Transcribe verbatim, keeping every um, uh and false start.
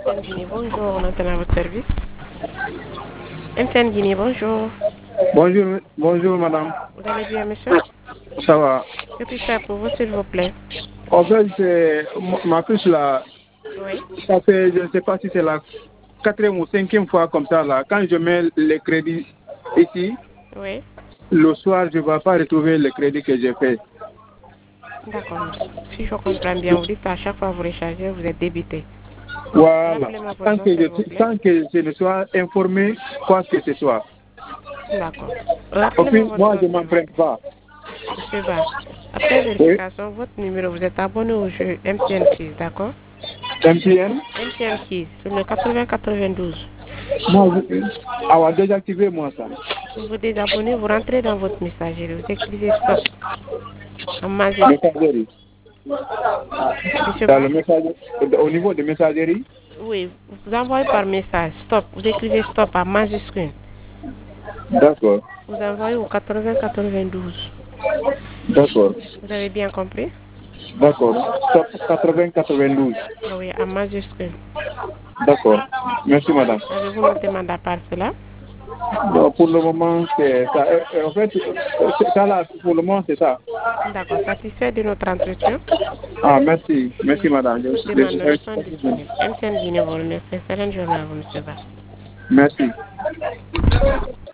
M T N Guinée, bonjour, on entend à votre service. M T N Guinée, bonjour. Bonjour, bonjour madame. Vous allez bien, monsieur? Ça va. Que puis-je faire pour vous, s'il vous plaît? En fait, c'est ma puce là. Oui. Ça fait, je ne sais pas si c'est la quatrième ou cinquième fois comme ça là. Quand je mets les crédits ici, Oui. le soir, je ne vais pas retrouver le crédit que j'ai fait. D'accord, monsieur. Si je comprends bien, vous dites qu'à chaque fois que vous rechargez, vous êtes débité. Voilà. Rappelez-moi votre Tant nom, que, s'il vous je, plaît. tant que je ne sois informé, quoi que ce soit. D'accord. Et Rappelez-moi puis, votre moi, nom, je ne s'il vous m'emprunte plaît. pas. Monsieur Ba, après Oui. vérification, votre numéro, vous êtes abonné au jeu M T N Keys, d'accord? M T N. M T N Keys, sur le quatre-vingts quatre-vingt-douze. Moi, je, ah, ouais, désactiver moi ça. Pour vous désabonner, vous rentrez dans votre messagerie, vous écrivez stop en majuscule. Messagerie. Monsieur Dans Ba, le message, au niveau de messagerie. oui, vous envoyez par message stop, vous écrivez stop en majuscule. D'accord. Vous envoyez au quatre-vingts quatre-vingt-douze. D'accord. Vous avez bien compris? D'accord. quatre-vingts quatre-vingt-douze. Oui, en majuscule. D'accord. Merci, madame. Avez-vous noté mandat par cela? Donc, pour le moment, c'est ça. Euh, En fait, c'est ça là, pour le moment, c'est ça. D'accord, satisfait de notre entretien? Ah, merci. Merci, Je madame. Je- vous demande je- le son disponible. M T N Guinée vous remercie. Excellente journée à vous, monsieur Ba. Merci.